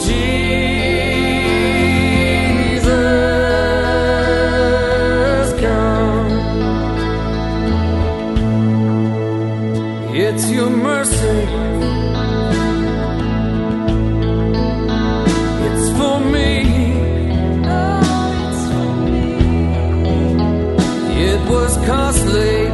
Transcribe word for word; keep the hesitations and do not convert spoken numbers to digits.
Jesus, come. It's your mercy. It's for me. Oh, it's for me. It was costly.